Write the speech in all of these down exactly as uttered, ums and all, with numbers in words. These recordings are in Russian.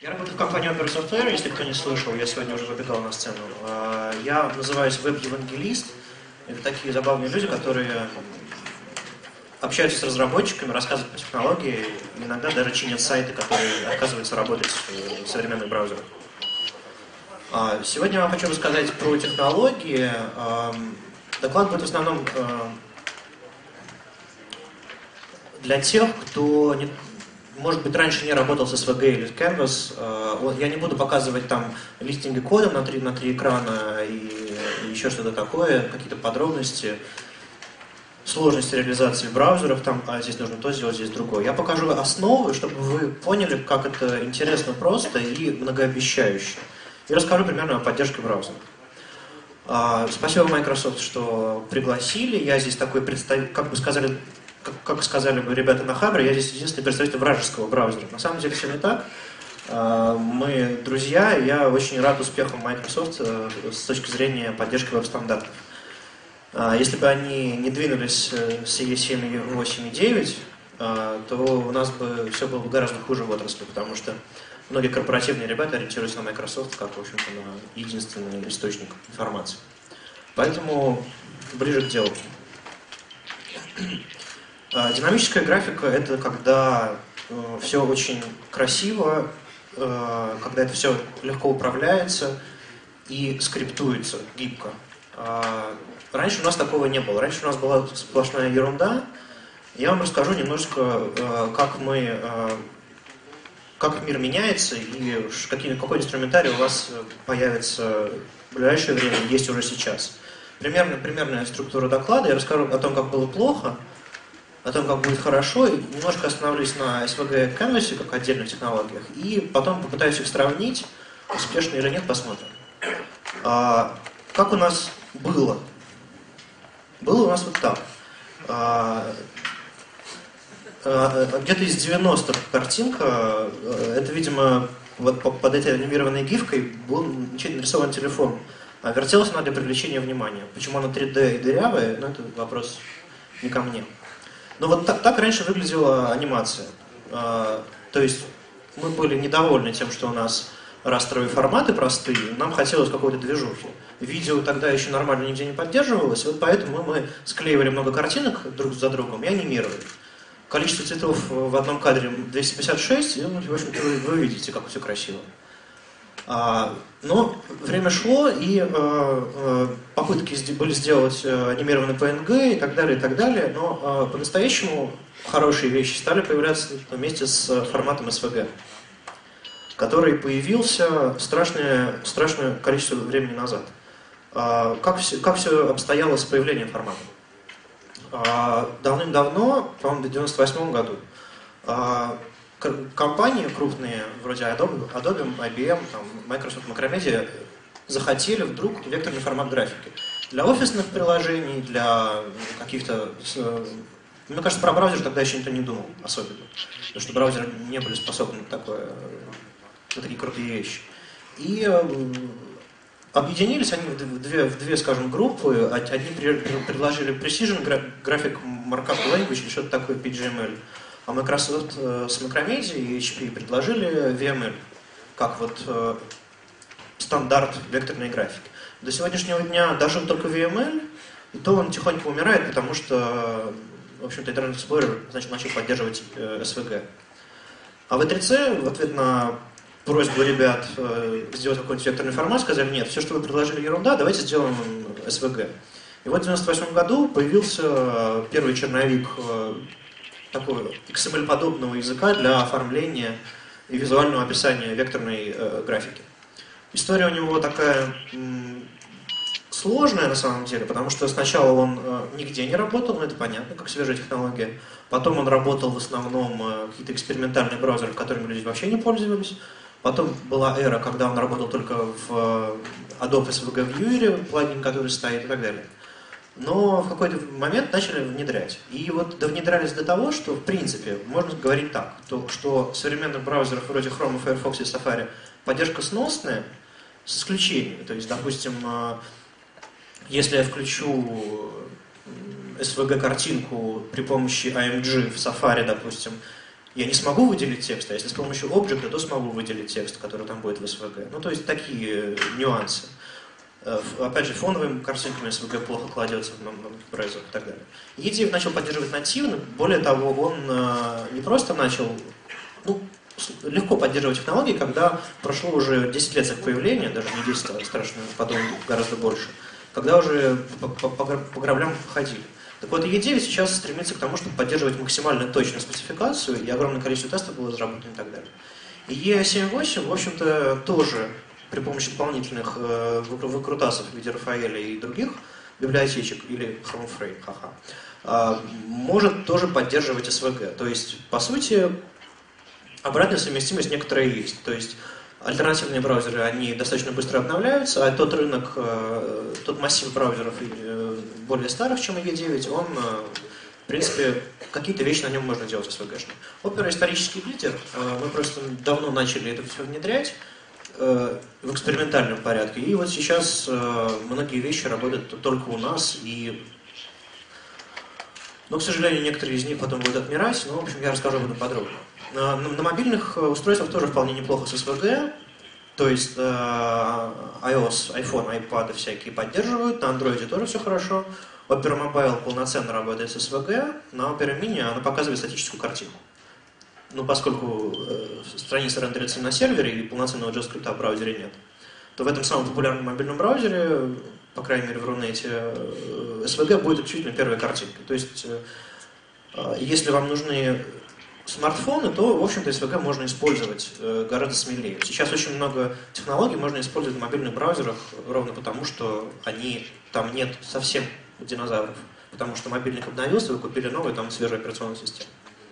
Я работаю в компании Opera Software, если кто не слышал, я сегодня уже выбегал на сцену. Я называюсь веб-евангелист. Это такие забавные люди, которые общаются с разработчиками, рассказывают про технологии, иногда даже чинят сайты, которые отказываются работать в современных браузерах. Сегодня я вам хочу рассказать про технологии. Доклад будет в основном для тех, кто, не, может быть, раньше не работал с эс ви джи или Canvas. Я не буду показывать там листинги кода на три, на три экрана и еще что-то такое, какие-то подробности, сложности реализации браузеров, там, а здесь нужно то сделать, здесь другое. Я покажу основы, чтобы вы поняли, как это интересно просто и многообещающе. И расскажу примерно о поддержке браузера. Спасибо Microsoft, что пригласили. Я здесь такой представитель, как бы сказали, как, как сказали бы ребята на Хабре, я здесь единственный представитель вражеского браузера. На самом деле все не так. Мы друзья, и я очень рад успехам Microsoft с точки зрения поддержки веб-стандартов. Если бы они не двинулись с и и семь, восемь и девять, то у нас бы все было бы гораздо хуже в отрасли, потому что многие корпоративные ребята ориентируются на Microsoft как, в общем-то, на единственный источник информации. Поэтому ближе к делу. Динамическая графика — это когда все очень красиво, когда это все легко управляется и скриптуется гибко. Раньше у нас такого не было. Раньше у нас была сплошная ерунда. Я вам расскажу немножко, как мы, как мир меняется и какой, какой инструментарий у вас появится в ближайшее время, есть уже сейчас. Примерно, примерная структура доклада. Я расскажу о том, как было плохо, о том, как будет хорошо, и немножко остановлюсь на эс ви джи и Canvas, как отдельных технологиях, и потом попытаюсь их сравнить, успешно или нет, посмотрим. А, как у нас было? Было у нас вот так. А, а, где-то из девяностых картинка, это, видимо, вот под этой анимированной гифкой был нарисован телефон. А вертелась она для привлечения внимания. Почему она три дэ и дырявая, ну, это вопрос не ко мне. Но вот так, так раньше выглядела анимация. А, то есть мы были недовольны тем, что у нас растровые форматы простые, нам хотелось какой-то движухи. Видео тогда еще нормально нигде не поддерживалось, и вот поэтому мы склеивали много картинок друг за другом и анимировали. Количество цветов в одном кадре двести пятьдесят шесть, и, в общем-то, вы, вы видите, как все красиво. А, но время шло, и э, э, попытки были сделать э, анимированный пи эн джи и так далее, и так далее, но э, по-настоящему хорошие вещи стали появляться вместе с форматом эс ви джи, который появился страшное, страшное количество времени назад. А, как, все, как все обстояло с появлением формата? А, давным-давно, по-моему, в девяносто восьмом году, а, компании крупные, вроде Adobe, Adobe, ай би эм, там, Microsoft, Macromedia, захотели вдруг векторный формат графики. Для офисных приложений, для каких-то... Мне кажется, про браузер тогда еще никто не думал особенно. Потому что браузеры не были способны на, такое, на такие крутые вещи. И объединились они в две, в две, скажем, группы. Одни предложили Precision Graphic Markup Language или что-то такое, пи джи эм эл. А Microsoft с Macromedia и эйч пи предложили ви эм эл как вот э, стандарт векторной графики. До сегодняшнего дня даже только ви эм эл, и то он тихонько умирает, потому что, в общем-то, Internet Explorer, значит, начал поддерживать э, эс ви джи. А ви три си в ответ на просьбу ребят э, сделать какой-нибудь векторный формат сказали: нет, все, что вы предложили, ерунда, давайте сделаем эс ви джи. И вот в девяносто восьмом году появился первый черновик э, такого икс эм эль-подобного языка для оформления и визуального описания векторной э, графики. История у него такая м, сложная на самом деле, потому что сначала он э, нигде не работал, ну это понятно, как свежая технология. Потом он работал в основном э, какие-то экспериментальные браузеры, которыми люди вообще не пользовались. Потом была эра, когда он работал только в э, Adobe эс ви джи Viewer, плагин, который стоит и так далее. Но в какой-то момент начали внедрять. И вот довнедрялись до того, что, в принципе, можно говорить так, то, что в современных браузерах вроде Chrome, Firefox и Safari поддержка сносная, с исключениями. То есть, допустим, если я включу эс ви джи-картинку при помощи эй эм джи в Safari, допустим, я не смогу выделить текст, а если с помощью объекта, то смогу выделить текст, который там будет в эс ви джи. Ну, то есть такие нюансы. Опять же, фоновыми картинками эс ви джи плохо кладется в многих браузерах и так далее. и девять начал поддерживать нативно, более того, он не просто начал, ну, легко поддерживать технологии, когда прошло уже десять лет с их появления, даже не десять, а страшно подумать, гораздо больше, когда уже по, по, по, по граблям походили. Так вот, и девять сейчас стремится к тому, чтобы поддерживать максимально точную спецификацию, и огромное количество тестов было разработано и так далее. И и семь восемь, в общем-то, тоже при помощи дополнительных э, выкрутасов в виде Рафаэля и других библиотечек, или Chrome ха-ха, э, может тоже поддерживать эс ви джи. То есть, по сути, обратная совместимость некоторая есть. То есть, альтернативные браузеры, они достаточно быстро обновляются, а тот рынок, э, тот массив браузеров э, более старых, чем и девять, он, э, в принципе, какие-то вещи на нем можно делать эс ви джи-шно. Opera исторический лидер, э, мы просто давно начали это все внедрять э, в экспериментальном порядке, и вот сейчас э, многие вещи работают только у нас, и, но, к сожалению, некоторые из них потом будут отмирать, но, в общем, я расскажу об этом подробно. На, на мобильных устройствах тоже вполне неплохо с эс ви джи, то есть э, iOS, iPhone, iPad всякие поддерживают, на Android тоже все хорошо. Opera Mobile полноценно работает с эс ви джи, на Opera Mini она показывает статическую картинку. Ну, поскольку э, страница рендерится на сервере и полноценного JavaScript в браузере нет, то в этом самом популярном мобильном браузере, по крайней мере в Рунете, э, эс ви джи будет исключительно первой картинкой. То есть, э, если вам нужны смартфоны, то, в общем-то, эс ви джи можно использовать э, гораздо смелее. Сейчас очень много технологий можно использовать в мобильных браузерах, ровно потому, что они, там нет совсем динозавров. Потому что мобильник обновился, вы купили новый, там свежая операционная система.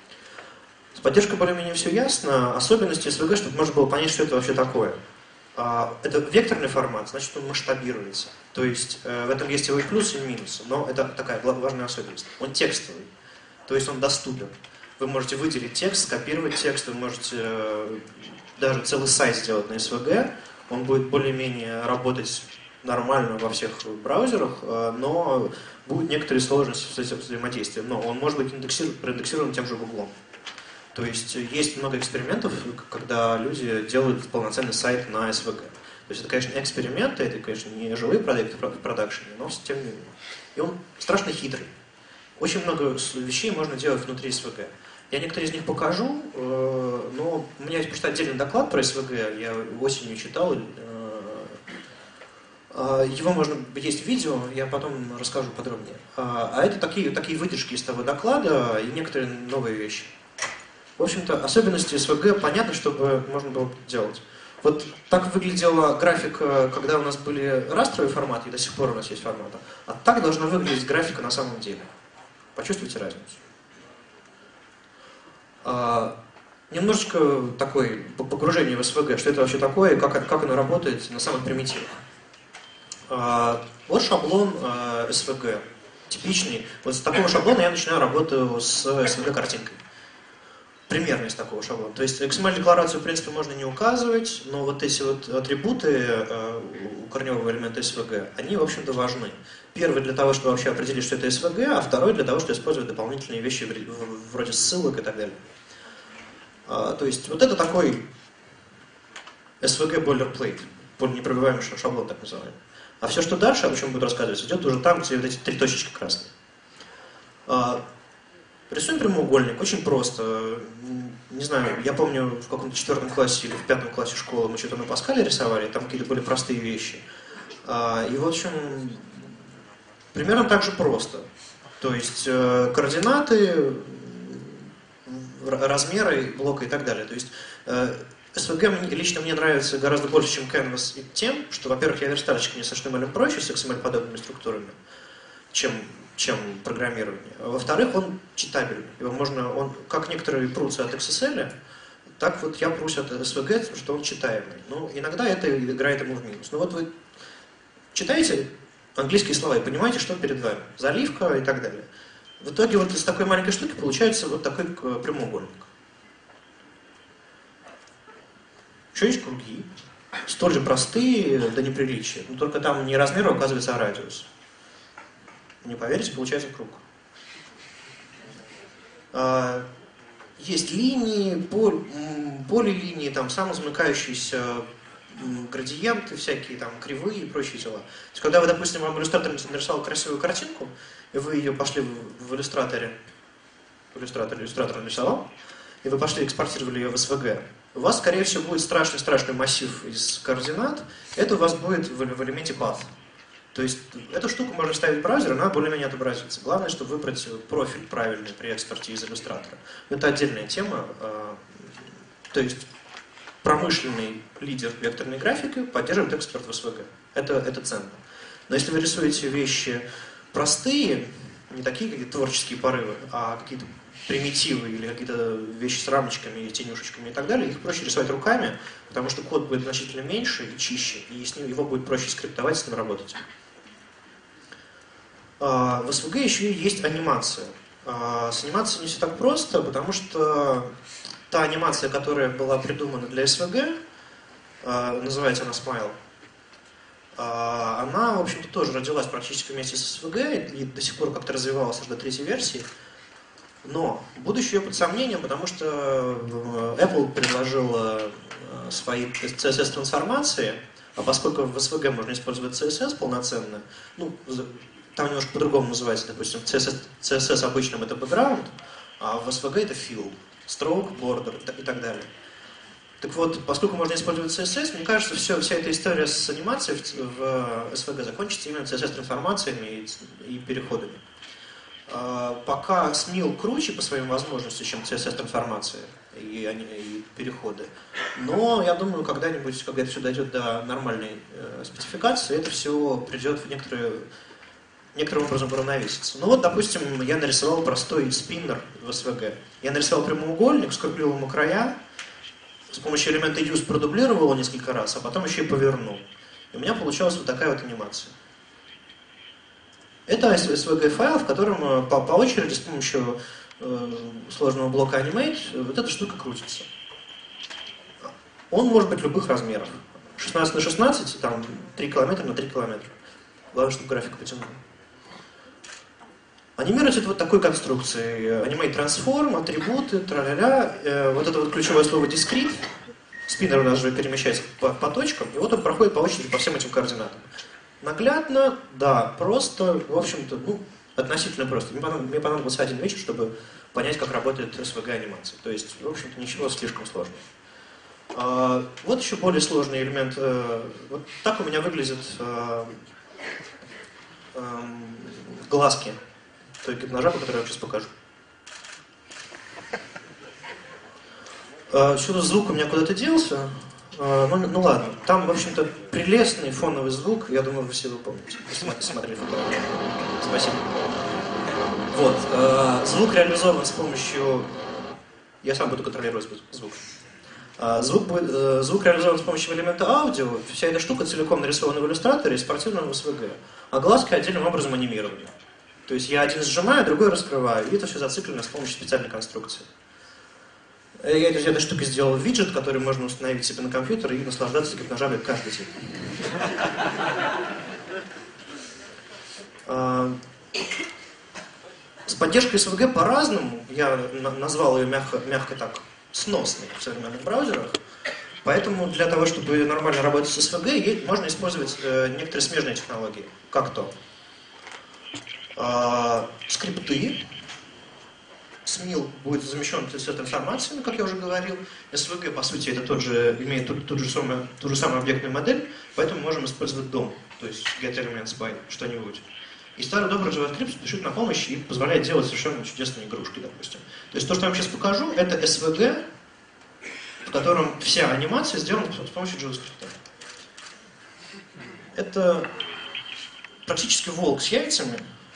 С поддержкой более-менее все ясно. Особенности эс ви джи, чтобы можно было понять, что это вообще такое. А, это векторный формат, значит, он масштабируется. То есть э, в этом есть его и плюсы, и минусы. Но это такая важная особенность. Он текстовый, то есть он доступен. Вы можете выделить текст, скопировать текст, вы можете э, даже целый сайт сделать на эс ви джи. Он будет более-менее работать нормально во всех браузерах, э, но будут некоторые сложности с этим взаимодействием. Но он может быть индексирован, проиндексирован тем же Гуглом. То есть есть много экспериментов, когда люди делают полноценный сайт на эс ви джи. То есть это, конечно, эксперименты, это, конечно, не живые проекты в продакшене, но тем не менее. И он страшно хитрый. Очень много вещей можно делать внутри эс ви джи. Я некоторые из них покажу, но у меня есть просто отдельный доклад про эс ви джи, я осенью читал. Его можно, есть видео, я потом расскажу подробнее. А это такие, такие выдержки из того доклада и некоторые новые вещи. В общем-то, особенности эс ви джи понятно, чтобы можно было делать. Вот так выглядела графика, когда у нас были растровые форматы, и до сих пор у нас есть форматы. А так должна выглядеть графика на самом деле. Почувствуйте разницу. А, немножечко такое погружение в эс ви джи, что это вообще такое, как, как оно работает на самых примитивах. А, вот шаблон а, эс ви джи, типичный. Вот с такого шаблона я начинаю работу с эс ви джи-картинкой. Примерно из такого шаблона. То есть икс эм эль-декларацию, в принципе, можно не указывать, но вот эти вот атрибуты э, у корневого элемента эс ви джи, они, в общем-то, важны. Первый для того, чтобы вообще определить, что это эс ви джи, а второй для того, чтобы использовать дополнительные вещи вроде ссылок и так далее. А, то есть вот это такой эс ви джи boilerplate, непробиваемый шаблон, так называемый. А все, что дальше, о чем будет рассказывать, идет уже там, где вот эти три точечки красные. А, рисуем прямоугольник, очень просто. Не знаю, я помню, в каком-то четвертом классе или в пятом классе школы мы что-то на Паскале рисовали, там какие-то были простые вещи. А, и в общем, примерно так же просто. То есть э, координаты, размеры блока и так далее. То есть э, эс ви джи лично мне нравится гораздо больше, чем Canvas, и тем, что, во-первых, я верстальщик, мне с эйч ти эм эль проще, с икс эм эль-подобными структурами, чем, чем программирование. А во-вторых, он читабельный. Его можно, он, как некоторые прутся от икс эс эль, так вот я прусь от эс ви джи, потому что он читаемый. Но иногда это играет ему в минус. Но вот вы читаете английские слова и понимаете, что перед вами. Заливка и так далее. В итоге вот из такой маленькой штуки получается вот такой прямоугольник. Еще есть круги. Столь же простые до неприличия. Но только там не размер указывается, а радиус. Не поверите, получается круг. есть линии, поль, полилинии, там самозамыкающиеся градиенты всякие, там кривые и прочие дела. То есть, когда вы, допустим, вам иллюстратор нарисовал красивую картинку, и вы ее пошли в, в иллюстраторе, иллюстратор, иллюстратор нарисовал, и вы пошли экспортировали ее в эс ви джи, у вас, скорее всего, будет страшный-страшный массив из координат, это у вас будет в, в элементе path. То есть эту штуку можно ставить в браузер, она более-менее отобразится. Главное, чтобы выбрать профиль правильный при экспорте из иллюстратора. Это отдельная тема. То есть промышленный лидер векторной графики поддерживает экспорт в эс ви джи. Это, это ценно. Но если вы рисуете вещи простые, не такие какие-то творческие порывы, а какие-то примитивы или какие-то вещи с рамочками, тенюшечками и так далее, их проще рисовать руками, потому что код будет значительно меньше и чище, и с ним его будет проще скриптовать, с ним работать. В эс ви джи еще и есть анимация. С анимацией не все так просто, потому что та анимация, которая была придумана для эс ви джи, называется она Smile, она, в общем-то, тоже родилась практически вместе с эс ви джи и до сих пор как-то развивалась аж до третьей версии. Но будущее под сомнением, потому что Apple предложила свои си эс эс-трансформации, а поскольку в эс ви джи можно использовать си эс эс полноценно, ну, там немножко по-другому называется, допустим, си эс эс, си эс эс обычным это background, а в эс ви джи это fill, stroke, border и так далее. Так вот, поскольку можно использовать си эс эс, мне кажется, все, вся эта история с анимацией в, в эс ви джи закончится именно си эс эс-трансформациями и, и переходами. Пока смил круче по своим возможностям, чем си эс эс-трансформации и, и переходы. Но я думаю, когда-нибудь, когда это все дойдет до нормальной э, спецификации, это все придет в некоторые, некоторым образом уравновеситься. Ну вот, допустим, я нарисовал простой спиннер в эс ви джи. Я нарисовал прямоугольник, скрепил ему края, с помощью элемента use продублировал его несколько раз, а потом еще и повернул. И у меня получалась вот такая вот анимация. Это эс ви джи-файл, в котором по, по очереди с помощью э, сложного блока Animate вот эта штука крутится. Он может быть любых размеров. шестнадцать на шестнадцать, там три километра на три километра. Главное, чтобы график потянул. Анимировать это вот такой конструкцией. Animate Transform, атрибуты, тра-ля-ля. Э, вот это вот ключевое слово discrete. Спиннер у нас же перемещается по, по точкам, и вот он проходит по очереди по всем этим координатам. Наглядно, да, просто, в общем-то, ну, относительно просто. Мне понадобился один вечер, чтобы понять, как работает эс ви джи-анимация. То есть, в общем-то, ничего слишком сложного. А, вот еще более сложный элемент. Вот так у меня выглядят а, а, глазки той гипножабы, которую я сейчас покажу. А, сюда звук у меня куда-то делся. Ну, ну ладно, там, в общем-то, прелестный фоновый звук, я думаю, вы все его помните, если смотрели фотографию. Спасибо. Вот, э, звук реализован с помощью... Я сам буду контролировать звук. Э, звук, будет, э, звук реализован с помощью элемента аудио, вся эта штука целиком нарисована в иллюстраторе и спортивном в эс ви джи, а глазки отдельным образом анимированы. То есть я один сжимаю, другой раскрываю, и это все зациклено с помощью специальной конструкции. Я из этой штуки сделал виджет, который можно установить себе на компьютер и наслаждаться гипножабой каждый день. С поддержкой эс ви джи по-разному. Я назвал ее мягко, мягко так, сносной в современных браузерах. Поэтому для того, чтобы нормально работать с эс ви джи, можно использовать некоторые смежные технологии. Как то? Скрипты. смил будет замещен си эс эс-трансформациями, как я уже говорил. эс ви джи, по сути, это тот же, имеет ту, ту, же самую, ту же самую объектную модель, поэтому можем использовать дом, то есть getElements by что-нибудь. И старый добрый JavaScript спешит на помощь и позволяет делать совершенно чудесные игрушки, допустим. То есть то, что я вам сейчас покажу, это эс ви джи, в котором вся анимация сделана с помощью JavaScript. Это практически волк с яйцами,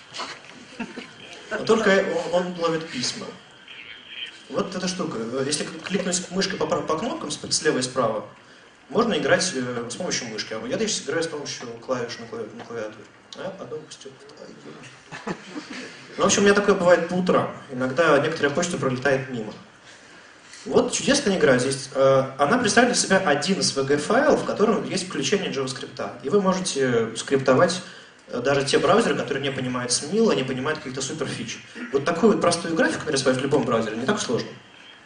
но только он ловит письма. Вот эта штука. Если кликнуть мышкой по, по кнопкам слева и справа, можно играть с помощью мышки. А я сейчас играю с помощью клавиш на клавиатуре. А потом пустил. Ну, в общем, у меня такое бывает по утрам. Иногда некоторая почта пролетает мимо. Вот чудесная игра здесь. Она представляет из себя один эс ви джи-файл, в котором есть включение JavaScript. И вы можете скриптовать даже те браузеры, которые не понимают смила, не понимают каких-то суперфич. Вот такую вот простую графику нарисовать в любом браузере не так сложно.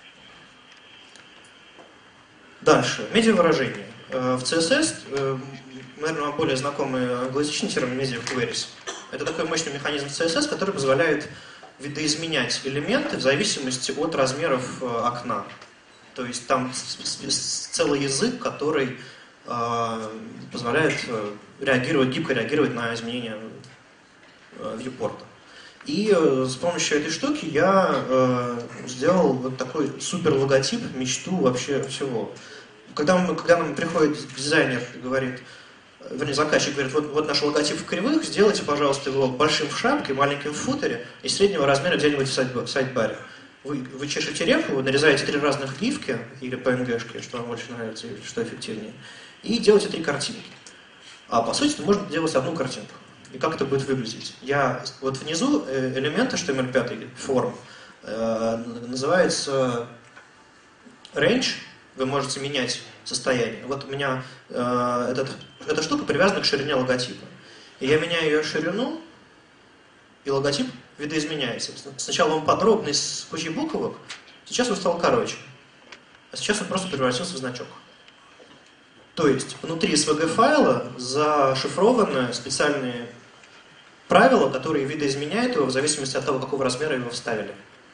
Дальше. Медиавыражение. В си эс эс, наверное, вам более знакомый англоязычный термин media queries. Это такой мощный механизм си эс эс, который позволяет видоизменять элементы в зависимости от размеров окна. То есть там целый язык, который позволяет реагировать, гибко реагировать на изменения вьюпорта. И с помощью этой штуки я сделал вот такой супер логотип, мечту вообще всего. Когда, мы, когда нам приходит дизайнер и говорит, вернее, заказчик говорит, вот, вот наш логотип в кривых, сделайте, пожалуйста, его большим в шапке, маленьким в футере и среднего размера где-нибудь в сайт-баре. Вы, вы чешете репу, нарезаете три разных гифки или пи эн джи-шки, что вам больше нравится, или что эффективнее, и делаете три картинки. А по сути, можно делать одну картинку. И как это будет выглядеть? Я вот внизу элемент эйч ти эм эль пять форм называется range. Вы можете менять состояние. Вот у меня э, этот, эта штука привязана к ширине логотипа. И я меняю ее ширину, и логотип видоизменяется. Сначала он подробный с кучей буквок, сейчас он стал короче. А сейчас он просто превратился в значок. То есть внутри эс ви джи-файла зашифрованы специальные правила, которые видоизменяют его в зависимости от того, какого размера его вставили.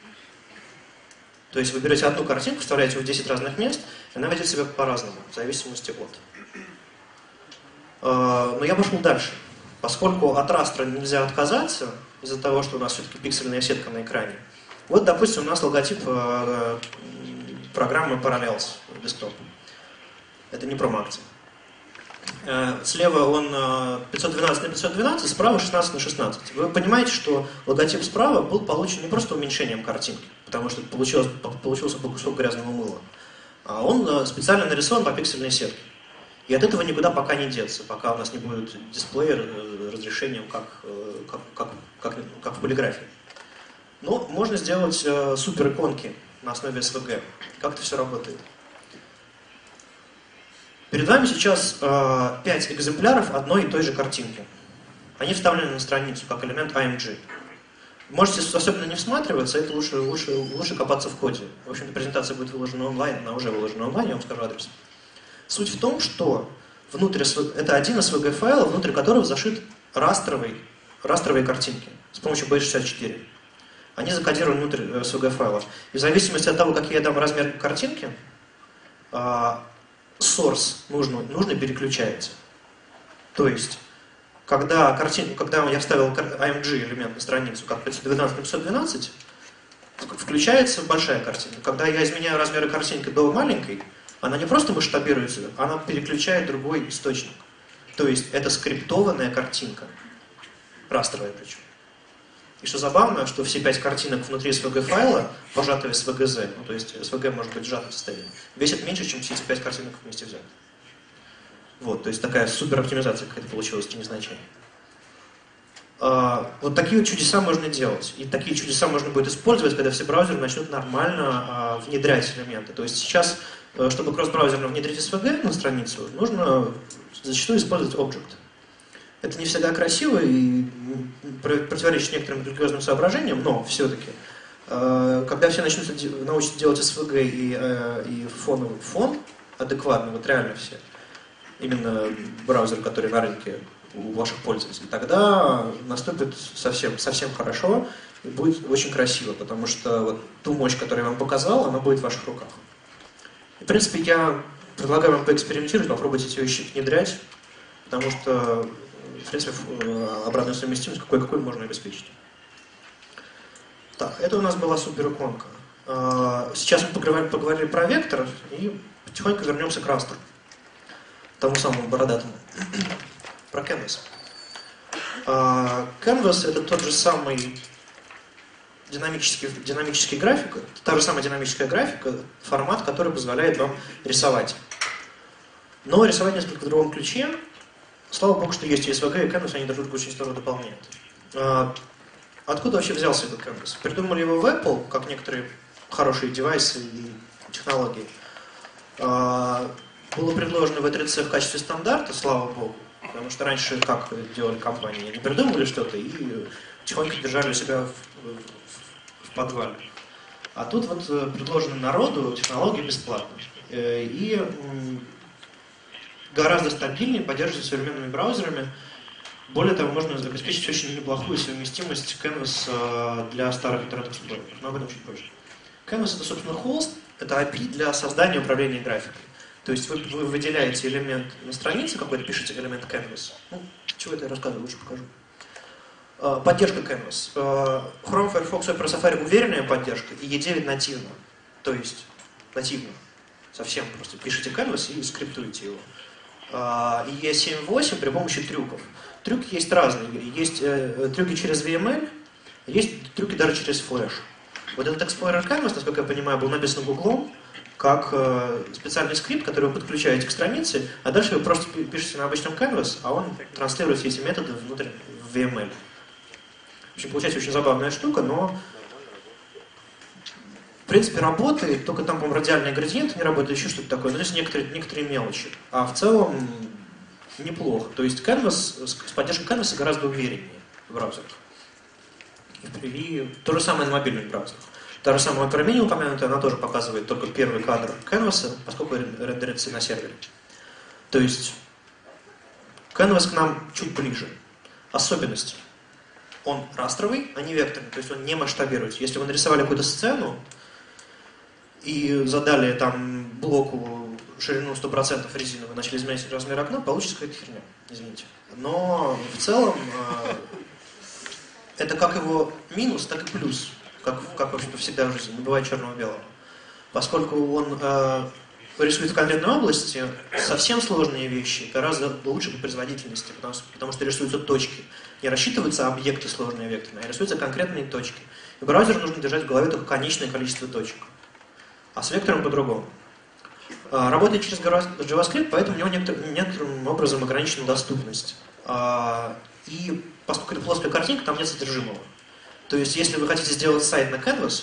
То есть вы берете одну картинку, вставляете ее в десять разных мест, и она ведет себя по-разному, в зависимости от. Но я пошел дальше. Поскольку от растра нельзя отказаться, из-за того, что у нас все-таки пиксельная сетка на экране. Вот, допустим, у нас логотип программы Parallels Desktop. Это не промо-акция. Слева он пятьсот двенадцать на пятьсот двенадцать, справа шестнадцать на шестнадцать. Вы понимаете, что логотип справа был получен не просто уменьшением картинки, потому что получилось, получился кусок грязного мыла, а он специально нарисован по пиксельной сетке. И от этого никуда пока не деться, пока у нас не будет дисплея разрешением, как, как, как, как, как в полиграфии. Но можно сделать супер иконки на основе эс ви джи. Как это все работает? Перед вами сейчас э, пять экземпляров одной и той же картинки. Они вставлены на страницу как элемент эй эм джи. Можете особенно не всматриваться, это лучше, лучше, лучше копаться в коде. В общем-то, презентация будет выложена онлайн, она уже выложена онлайн, я вам скажу адрес. Суть в том, что внутрь, это один эс ви джи-файл, внутрь которого зашит растровый, растровые картинки с помощью би шестьдесят четыре. Они закодированы внутрь эс ви джи-файла. И в зависимости от того, какие я дам размер картинки, э, source нужный, нужный переключается. То есть, когда, картин, когда я вставил эй эм джи элемент на страницу, как пятьсот двенадцать на пятьсот двенадцать, включается большая картинка. Когда я изменяю размеры картинки до маленькой, она не просто масштабируется, она переключает другой источник. То есть, это скриптованная картинка. Растровая причем. И что забавно, что все пять картинок внутри эс ви джи-файла, пожатые в эс ви джи-Z, ну, то есть эс ви джи может быть в сжатом состоянии, весят меньше, чем все эти пять картинок вместе взяты. Вот, то есть такая супер оптимизация какая-то получилась, незначительная. А, вот такие вот чудеса можно делать. И такие чудеса можно будет использовать, когда все браузеры начнут нормально а, внедрять элементы. То есть сейчас, чтобы кросс-браузерно внедрить эс ви джи на страницу, нужно зачастую использовать Object. Это не всегда красиво и противоречит некоторым религиозным соображениям, но все-таки, когда все начнут научиться делать эс ви джи и, и фоновый фон адекватно, вот реально все, именно браузер, который на рынке у ваших пользователей, тогда наступит совсем, совсем хорошо и будет очень красиво, потому что вот ту мощь, которую я вам показал, она будет в ваших руках. И, в принципе, я предлагаю вам поэкспериментировать, попробовать эти вещи внедрять, потому что в принципе, обратную совместимость какой-какой можно обеспечить. Так, это у нас была супер иконка. Сейчас мы поговорили, поговорили про вектор и потихоньку вернемся к растру. Тому самому бородатому. Про Canvas. Canvas — это тот же самый динамический, динамический график, та же самая динамическая графика, формат, который позволяет вам рисовать. Но рисовать несколько в другом ключе. Слава богу, что есть и эс ви джи, и Canvas, они друг друга очень здорово дополняют. А, откуда вообще взялся этот Canvas? Придумали его в Apple, как некоторые хорошие девайсы и технологии. А, было предложено в и три си в качестве стандарта, слава богу, потому что раньше как делали компании? Они придумывали что-то и тихонько держали себя в, в, в подвале. А тут вот предложены народу технологии бесплатно. И гораздо стабильнее поддерживается современными браузерами. Более того, можно обеспечить очень неплохую совместимость Canvas для старых интернет-эксплореров, но об этом чуть позже. Canvas — это, собственно, хост, это эй пи ай для создания и управления графикой. То есть вы, вы выделяете элемент на странице какой-то, пишете элемент Canvas. Ну, чего это я рассказываю, лучше покажу. Поддержка Canvas. Chrome, Firefox, Opera, Safari — уверенная поддержка, и и девять нативно. То есть нативно. Совсем просто пишите Canvas и скриптуете его. И и семь восемь при помощи трюков. Трюки есть разные. Есть э, трюки через ви эм эл, есть трюки даже через Flash. Вот этот Explorer Canvas, насколько я понимаю, был написан Гуглом как э, специальный скрипт, который вы подключаете к странице, а дальше вы просто пишете на обычном Canvas, а он транслирует все эти методы внутрь в ви эм эл. В общем, получается очень забавная штука, но в принципе работает, только там, по-моему, радиальные градиенты не работают, еще что-то такое, но здесь некоторые, некоторые мелочи. А в целом неплохо. То есть Canvas, с поддержкой Canvas гораздо увереннее в браузерах. И, и то же самое на мобильных браузерах. Та же самая Opera Mini упомянутая, она тоже показывает только первый кадр Canvas, поскольку рендерится на сервере. То есть Canvas к нам чуть ближе. Особенность. Он растровый, а не векторный, то есть он не масштабируется. Если вы нарисовали какую-то сцену и задали там блоку ширину сто процентов резиновую, начали изменять размер окна, получится какая-то херня, извините. Но в целом э, это как его минус, так и плюс, как, как в общем-то, всегда в жизни, не бывает черного-белого. Поскольку он э, рисует в конкретной области, совсем сложные вещи гораздо лучше по производительности, потому что, потому что рисуются точки. Не рассчитываются объекты сложные векторные, а рисуются конкретные точки. И браузеру нужно держать в голове только конечное количество точек. А с вектором по-другому. Работает через JavaScript, поэтому у него некоторым, некоторым образом ограничена доступность. И поскольку это плоская картинка, там нет содержимого. То есть, если вы хотите сделать сайт на Canvas,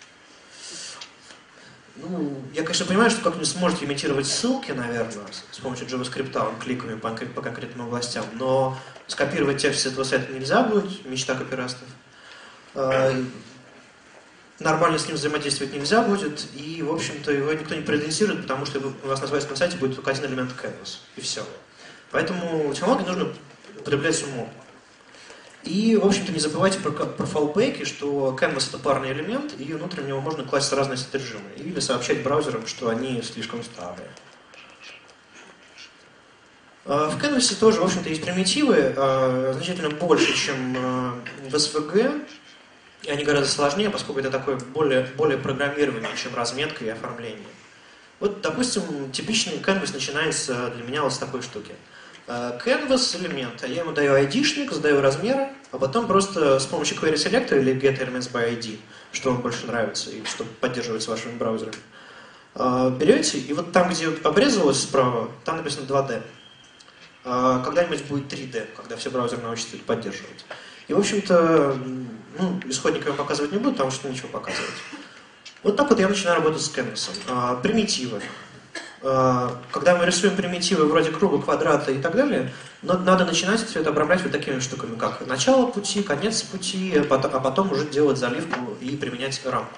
ну, я, конечно, понимаю, что как-нибудь сможете имитировать ссылки, наверное, с помощью JavaScript, кликами по, по конкретным областям, но скопировать текст с этого сайта нельзя будет, мечта копирастов. Нормально с ним взаимодействовать нельзя будет, и, в общем-то, его никто не претензирует, потому что у вас на своем сайте будет только один элемент Canvas, и все. Поэтому технологии нужно употреблять с умом. И, в общем-то, не забывайте про, про fallback, что Canvas — это парный элемент, и внутрь него можно класть разные содержимое, или сообщать браузерам, что они слишком старые. В Canvas тоже, в общем-то, есть примитивы, значительно больше, чем в эс ви джи, и они гораздо сложнее, поскольку это такое более, более программирование, чем разметка и оформление. Вот, допустим, типичный Canvas начинается для меня вот с такой штуки. Canvas элемент, я ему даю айдишник, задаю размеры, а потом просто с помощью query selector или get elements by ай ди, что вам больше нравится и что поддерживать с вашими браузерами, берете, и вот там, где обрезалось справа, там написано два дэ. Когда-нибудь будет три дэ, когда все браузеры научатся это поддерживать. И, в общем-то, ну, исходник я вам показывать не буду, потому что ничего показывать. Вот так вот я начинаю работать с Canvas. А, примитивы. А, когда мы рисуем примитивы вроде круга, квадрата и так далее, надо начинать все это обрамлять вот такими штуками, как начало пути, конец пути, а потом уже делать заливку и применять рамку.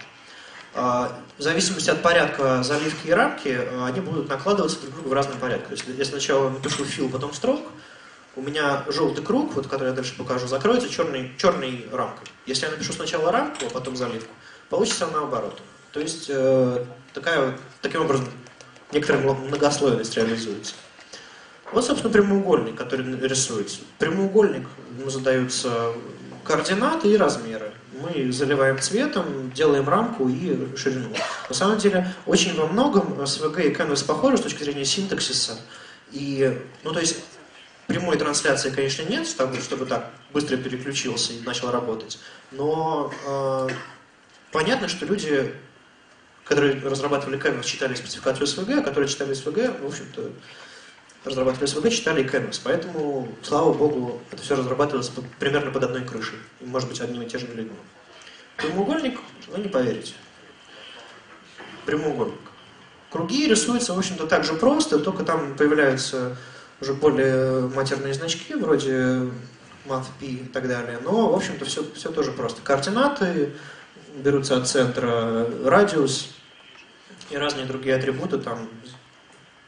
А, в зависимости от порядка заливки и рамки, они будут накладываться друг друга в разном порядке. То есть, если я сначала напишу fill, потом stroke, у меня желтый круг, вот, который я дальше покажу, закроется черной, черной рамкой. Если я напишу сначала рамку, а потом заливку, получится наоборот. То есть э, такая, таким образом некоторая многослойность реализуется. Вот, собственно, прямоугольник, который рисуется. Прямоугольник, ему задаются координаты и размеры. Мы заливаем цветом, делаем рамку и ширину. На самом деле, очень во многом эс ви джи и Canvas похожи с точки зрения синтаксиса. И, ну, то есть, прямой трансляции, конечно, нет, чтобы так быстро переключился и начал работать. Но э, понятно, что люди, которые разрабатывали Canvas, читали спецификацию эс ви джи, а которые читали эс ви джи, в общем-то, разрабатывали эс ви джи, читали и Canvas. Поэтому, слава богу, это все разрабатывалось под, примерно под одной крышей. И, может быть, одним и тем же людьми. Прямоугольник, вы не поверите. Прямоугольник. Круги рисуются, в общем-то, так же просто, только там появляются уже более матерные значки, вроде math.p и так далее. Но, в общем-то, все, все тоже просто. Координаты берутся от центра, радиус и разные другие атрибуты, там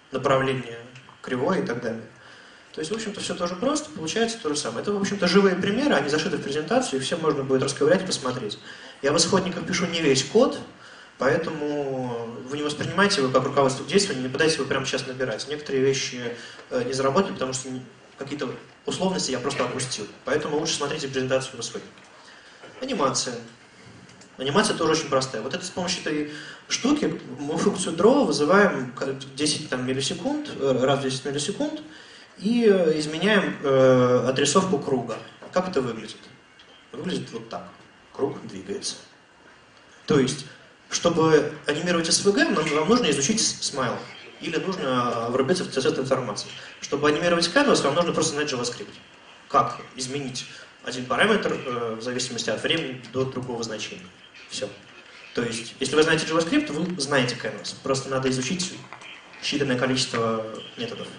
направление кривой и так далее. То есть, в общем-то, все тоже просто, получается то же самое. Это, в общем-то, живые примеры, они зашиты в презентацию, и все можно будет расковырять и посмотреть. Я в исходниках пишу не весь код, поэтому вы не воспринимайте его как руководство к действию, не пытайтесь его прямо сейчас набирать. Некоторые вещи э, не заработали, потому что какие-то условности я просто опустил. Поэтому лучше смотрите презентацию в исходнике. Анимация. Анимация тоже очень простая. Вот это с помощью этой штуки мы функцию draw вызываем десять там, миллисекунд, раз в десять миллисекунд, и изменяем э, отрисовку круга. Как это выглядит? Выглядит вот так. Круг двигается. То есть, чтобы анимировать эс ви джи, нам, нам нужно изучить смайл. Или нужно врубиться в си эс эс информации. Чтобы анимировать canvas, вам нужно просто знать JavaScript. Как изменить один параметр э, в зависимости от времени до другого значения. Все. То есть, если вы знаете JavaScript, вы знаете canvas. Просто надо изучить считанное количество методов.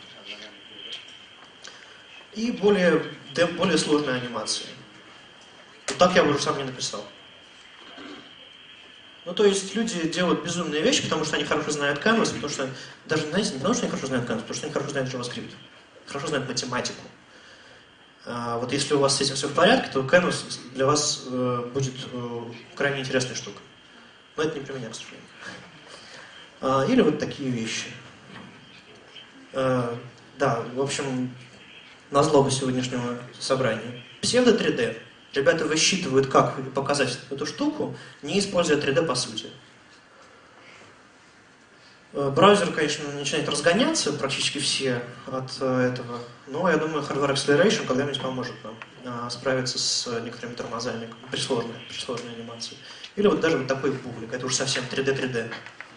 И более, более сложная анимация. Вот так я бы уже сам не написал. Ну, то есть люди делают безумные вещи, потому что они хорошо знают canvas, потому что, даже, знаете, не потому что они хорошо знают canvas, потому что они хорошо знают JavaScript, хорошо знают математику. А вот если у вас с этим все в порядке, то canvas для вас э, будет э, крайне интересной штукой. Но это не про меня, к сожалению. А, или вот такие вещи. А, да, в общем, на злобу сегодняшнего собрания. Псевдо три дэ. Ребята высчитывают, как показать эту штуку, не используя три дэ по сути. Браузер, конечно, начинает разгоняться, практически все от этого, но я думаю, Hardware Acceleration когда-нибудь поможет нам справиться с некоторыми тормозами при сложной, при сложной анимации. Или вот даже вот такой бублик, это уже совсем три дэ три дэ.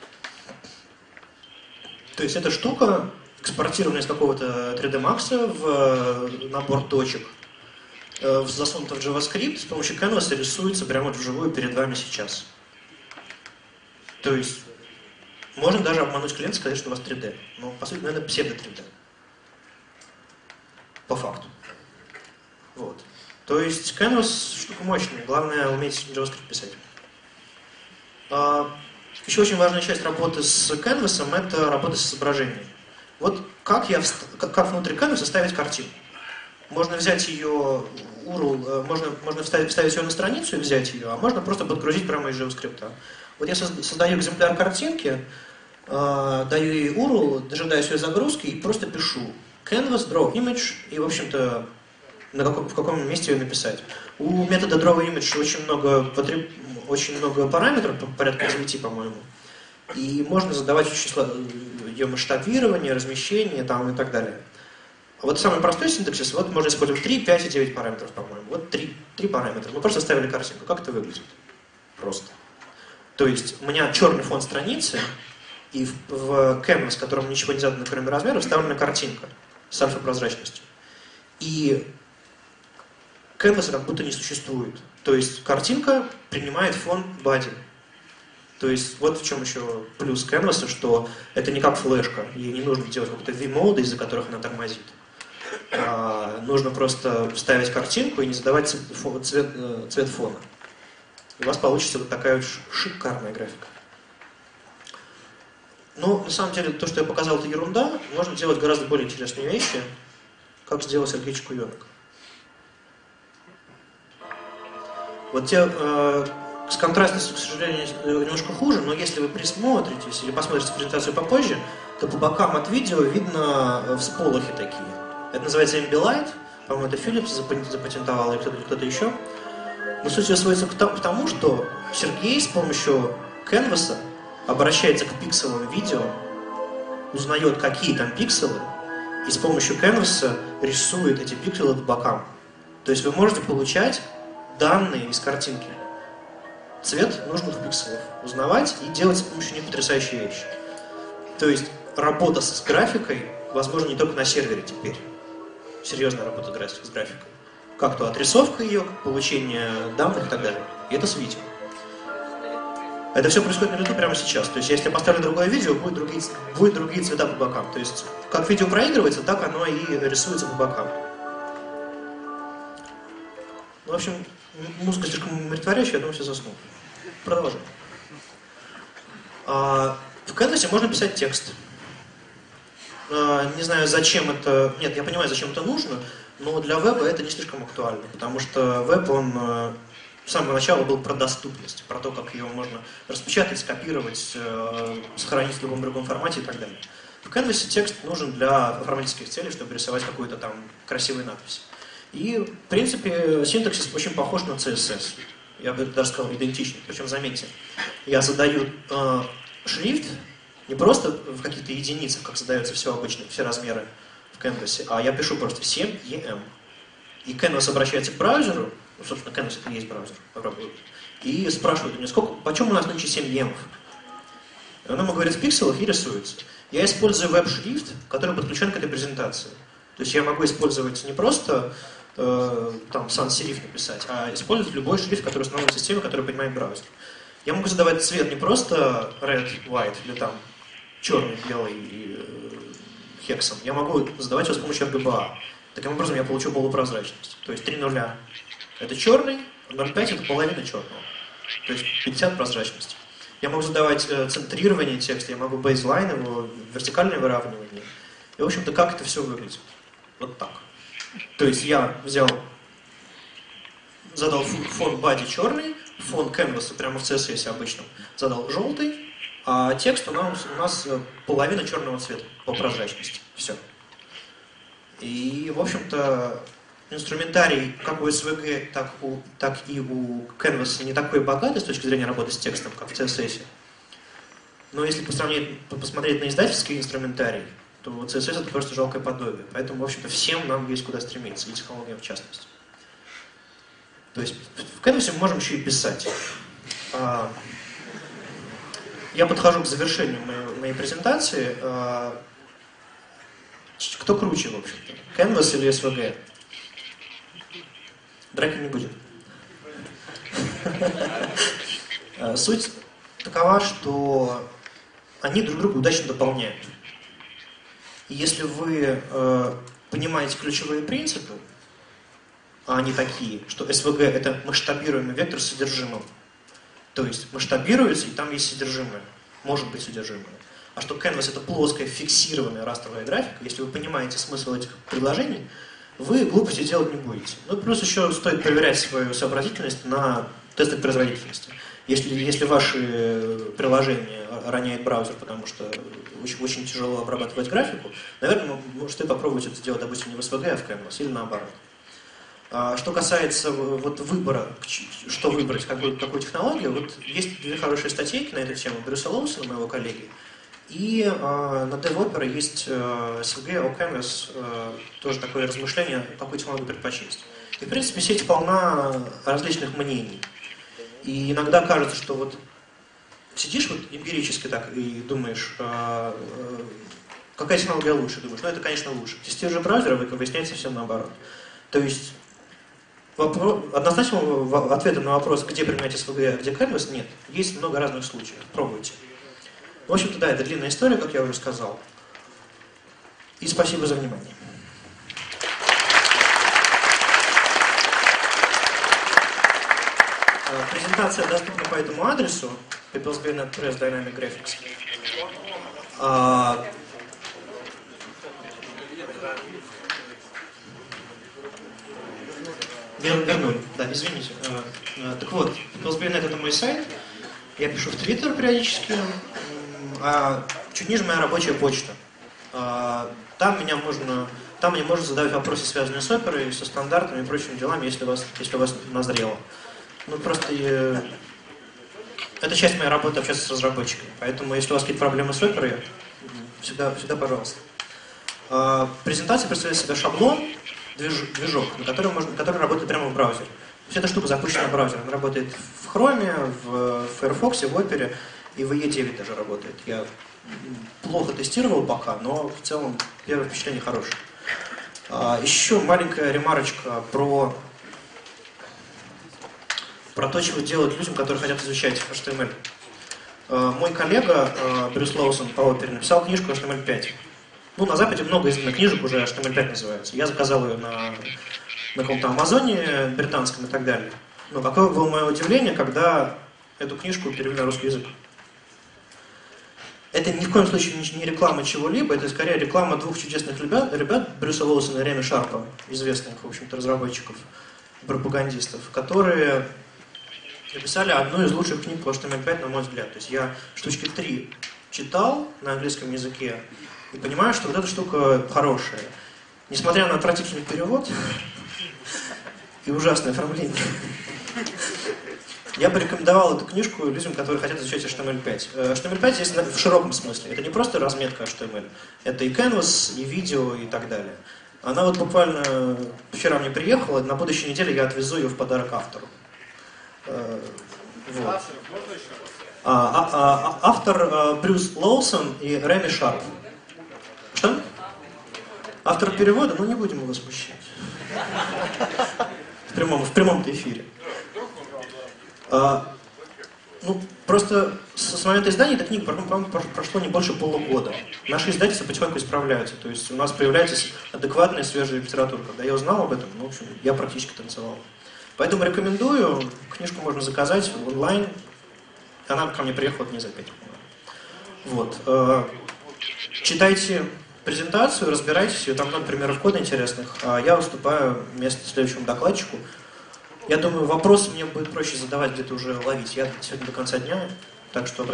То есть эта штука, экспортированная из какого-то три дэ Max в набор точек, засунута в JavaScript, с помощью Canvas рисуется прямо вживую перед вами сейчас. То есть можно даже обмануть клиента и сказать, что у вас три дэ. Но по сути, наверное, псевдо три дэ. По факту. Вот. То есть Canvas штука мощная, главное уметь JavaScript писать. А, еще очень важная часть работы с Canvas — это работа с изображением. Вот как, я, как внутри Canvas ставить картинку. Можно взять ее ю ар эл, можно, можно вставить, вставить ее на страницу и взять ее, а можно просто подгрузить прямо из JavaScript. Вот я создаю экземпляр картинки, э, даю ей ю ар эл, дожидаюсь ее загрузки и просто пишу canvas draw image, и, в общем-то, на каком, в каком месте ее написать. У метода draw image очень много, потреб... очень много параметров, порядка девяти, по-моему, и можно задавать число, ее масштабирование, размещение там, и так далее. Вот самый простой синтаксис, вот можно использовать три, пять и девять параметров, по-моему. Вот три, три параметра. Мы просто ставили картинку. Как это выглядит? Просто. То есть у меня черный фон страницы, и в, в canvas, в котором ничего не задано, кроме размера, вставлена картинка с альфа-прозрачностью. И canvas как будто не существует. То есть картинка принимает фон body. То есть вот в чем еще плюс canvas, что это не как флешка. Ей не нужно делать какие-то ви-моды, из-за которых она тормозит. А, нужно просто вставить картинку и не задавать цвет, цвет, цвет фона. И у вас получится вот такая вот шикарная графика. Но на самом деле то, что я показал, это ерунда. Можно делать гораздо более интересные вещи, как сделал Сергей Чекуенок. Вот те, э, с контрастностью, к сожалению, немножко хуже, но если вы присмотритесь или посмотрите презентацию попозже, то по бокам от видео видно всполохи такие. Это называется Ambilight, по-моему, это Philips запатентовал, или кто-то, кто-то еще. Но суть сводится к тому, что Сергей с помощью Canvas обращается к пикселам видео, узнает, какие там пикселы, и с помощью Canvas рисует эти пикселы к бокам. То есть вы можете получать данные из картинки. Цвет нужных пикселов узнавать и делать с помощью них потрясающие вещи. То есть работа с графикой возможно не только на сервере теперь. Серьезная работа с графикой. Как то отрисовка ее, как получение данных и так далее. И это с видео. Это все происходит на лету прямо сейчас. То есть если я поставлю другое видео, будет другие, будет другие цвета по бокам. То есть как видео проигрывается, так оно и рисуется по бокам. Ну, в общем, музыка слишком умиротворяющая, я думаю, все заснул. Продолжим. А, в Canvas можно писать текст. не знаю, зачем это... Нет, я понимаю, зачем это нужно, но для веба это не слишком актуально, потому что веб, он с самого начала был про доступность, про то, как ее можно распечатать, скопировать, сохранить в любом другом формате и так далее. В Canvas текст нужен для оформительских целей, чтобы рисовать какую-то там красивую надпись. И, в принципе, синтаксис очень похож на си эс эс. Я бы даже сказал, идентичный. Причем, заметьте, я задаю э, шрифт не просто в каких-то единицах, как задаются все обычно, все размеры в Canvas, а я пишу просто семь и эм. И Canvas обращается к браузеру, ну, собственно, Canvas это и есть браузер, попробует, и спрашивает у меня, сколько, почем у нас нынче семь емов? И он ему говорит в пикселах и рисуется. Я использую веб-шрифт, который подключен к этой презентации. То есть я могу использовать не просто э, там sans-serif написать, а использовать любой шрифт, который установлен в системе, который понимает браузер. Я могу задавать цвет не просто red, white или там черный, белый и э, хексом. Я могу задавать его с помощью эр гэ бэ а. Таким образом я получу полупрозрачность. То есть три нуля это черный, ноль целых пять это половина черного. То есть пятьдесят прозрачности. Я могу задавать э, центрирование текста, я могу бейзлайн его, вертикальное выравнивание. И, в общем-то, как это все выглядит? Вот так. То есть я взял, задал фон body черный, фон canvas прямо в си эс эс обычном задал желтый, а текст у нас, у нас половина черного цвета по прозрачности. Все. И, в общем-то, инструментарий как у эс ви джи, так, у, так и у Canvas не такой богатый с точки зрения работы с текстом, как в си эс эс. Но если посмотреть, посмотреть на издательский инструментарий, то си эс эс это просто жалкое подобие. Поэтому, в общем-то, всем нам есть куда стремиться, и технологиям в частности. То есть в Canvas мы можем еще и писать. Я подхожу к завершению моей, моей презентации. Кто круче, в общем-то? Canvas или эс ви джи? Драки не будет. Суть такова, что они друг друга удачно дополняют. И если вы э, понимаете ключевые принципы, а они такие, что эс ви джи это масштабируемый вектор с содержимым, то есть масштабируется, и там есть содержимое, может быть содержимое. А что Canvas это плоская, фиксированная растровая графика, если вы понимаете смысл этих предложений, вы глупости делать не будете. Ну, плюс еще стоит проверять свою сообразительность на тесты производительности. Если, если ваше приложение роняет браузер, потому что очень, очень тяжело обрабатывать графику, наверное, можете попробовать это сделать, допустим, не в эс ви джи, а в Canvas, или наоборот. А что касается вот выбора, что выбрать, какую, какую технологию, вот есть две хорошие статейки на эту тему Брюса Лоусона, моего коллеги, и э, на DevOpera есть э, эс ви джи о Canvas, э, тоже такое размышление, какую технологию предпочесть. И, в принципе, сеть полна различных мнений. И иногда кажется, что вот сидишь вот эмпирически так и думаешь, э, э, какая технология лучше, думаешь, ну это, конечно, лучше. Тестируешь браузер, выясняется совсем наоборот. То есть вопрос, однозначного ответа на вопрос, где применять эс ви джи, а где Canvas, нет. Есть много разных случаев. Пробуйте. В общем-то, да, это длинная история, как я уже сказал. И спасибо за внимание. Презентация доступна по этому адресу People's Bay Net Press Dynamic Graphics. А... Вернули, да, извините. А, а, так вот, People's Bay Net это мой сайт. Я пишу в Twitter периодически. А чуть ниже моя рабочая почта. А, там меня можно, там мне можно задавать вопросы, связанные с оперой, со стандартами и прочими делами, если у вас, если у вас назрело. Ну просто э, это часть моей работы общаться с разработчиками. Поэтому, если у вас какие-то проблемы с оперой, всегда, всегда пожалуйста. А, презентация представляет себя шаблон, движ, движок, на который, можно, который работает прямо в браузере. То есть эта штука запущена в браузере. Она работает в Chrome, в Firefox, в Opera. И в и и девять даже работает. Я плохо тестировал пока, но в целом первое впечатление хорошее. А, еще маленькая ремарочка про, про то, чего делать людям, которые хотят изучать эйч ти эм эль. А, мой коллега а, Брюс Лоусон по опере написал книжку эйч ти эм эль пять. Ну, на Западе много изданных книжек уже эйч ти эм эль пять называется. Я заказал ее на, на каком-то Амазоне британском и так далее. Но какое было мое удивление, когда эту книжку перевели на русский язык. Это ни в коем случае не реклама чего-либо, это скорее реклама двух чудесных ребят, ребят Брюса Уиллисона и Реми Шарпа, известных, в общем-то, разработчиков, пропагандистов, которые написали одну из лучших книг по эйч ти эм эль пять, на мой взгляд. То есть я штучки три читал на английском языке и понимаю, что вот эта штука хорошая. Несмотря на отвратительный перевод и ужасное оформление, я бы рекомендовал эту книжку людям, которые хотят изучать эйч ти эм эль пять. эйч ти эм эль пять есть в широком смысле. Это не просто разметка эйч ти эм эль. Это и canvas, и видео, и так далее. Она вот буквально вчера мне приехала, на будущей неделе я отвезу ее в подарок автору. Вот. А, а, а, автор а, Брюс Лоусон и Реми Шарп. Что? Автор перевода? Ну не будем его смущать. В прямом, в прямом эфире. А, ну, просто с, с момента издания этой книги, по-моему, прошло не больше полугода. Наши издательства потихоньку исправляются. То есть у нас появляется адекватная, свежая литература. Когда я узнал об этом, ну, в общем, я практически танцевал. Поэтому рекомендую. Книжку можно заказать онлайн. Она ко мне приехала дней за пять. Вот. А, читайте презентацию, разбирайтесь. Там много примеров кода интересных. А я выступаю вместо следующему докладчику. Я думаю, вопросы мне будет проще задавать, где-то уже ловить. Я сегодня до конца дня, так что